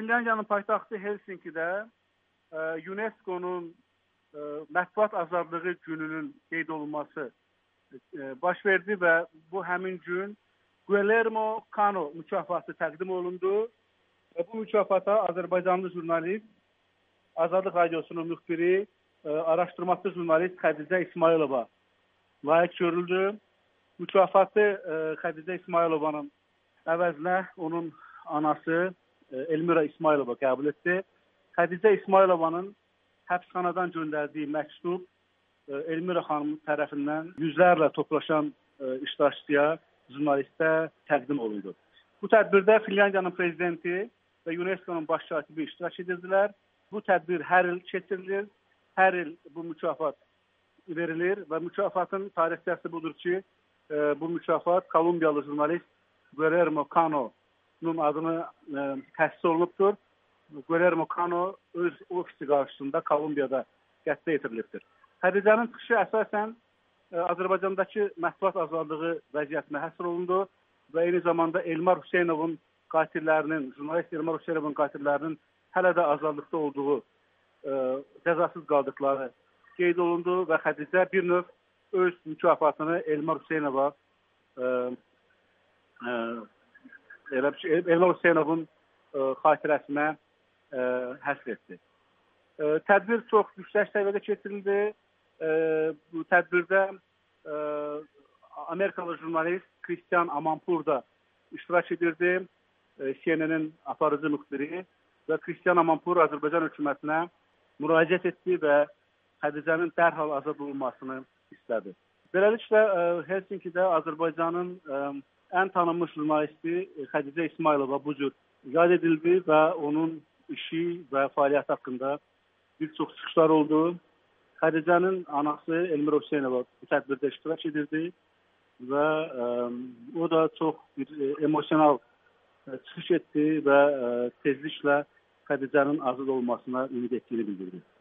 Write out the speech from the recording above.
Finlandiyanın paytaxtı Helsinkidə UNESCO-nun mətbuat azadlığı gününün qeyd olunması baş verdi və bu həmin gün Guillermo Cano mükafatı təqdim olundu. Və bu mükafata Azərbaycanlı jurnalist, Azadlıq Radiosunun müxbiri, araşdırmacı jurnalist Xədicə İsmailova layiq görüldü. Mükafatı Xədicə İsmailovanın əvəzinə onun anası Elmira İsmailova qəbul etdi. Xədicə İsmailovanın həbsxanadan göndərdiyi məktub Elmira xanım tərəfindən yüzlərlə toplaşan iştirakçıya, jurnalistə təqdim olundu. Bu tədbirdə Finlandiyanın prezidenti və UNESCO-nun baş katibi iştirak edirdilər. Bu tədbir hər il keçirilir, hər il bu mükafat verilir və mükafatın tarixçəsi budur ki, bu mükafat Kolumbiyalı jurnalist Guillermo Cano'nun adını təsis olunubdur. Guillermo Cano öz ofisi qarşısında Kolumbiyada qətlə yetirilibdir. Xədicənin çıxışı əsasən Azərbaycandakı mətbuat azadlığı vəziyyətinə həsr olundu və eyni zamanda Elmar Hüseynovun qatillərinin, jurnalist Elmar Hüseynovun qatillərinin hələ də azadlıqda olduğu, cəzasız qaldıqları qeyd olundu və Xədicə bir növ öz mükafatını Elmar Hüseynova Elmar Hüseynovun xatirəsinə həsr etdi. Tədbir çox yüksək səviyyədə keçirildi. Bu tədbirdə Amerikalı jurnalist Christian Amanpour da iştirak edirdi. CNN-in aparıcı müxbiri və Christian Amanpour Azərbaycan hökumətinə müraciət etdi və Xədicənin dərhal azad olunmasını istədi. Beləliklə, Helsinkidə Azərbaycanın ən tanınmış jurnalisti Xədicə İsmailova bu cür yad edildi və onun işi və fəaliyyəti haqqında bir çox çıxışlar oldu. Xədicənin anası Elmira Hüseynova bu tədbirdə iştirak edirdi və o da çox bir emosional çıxış etdi və tezliklə Xədicənin azad olmasına ümid etdiyini bildirdi.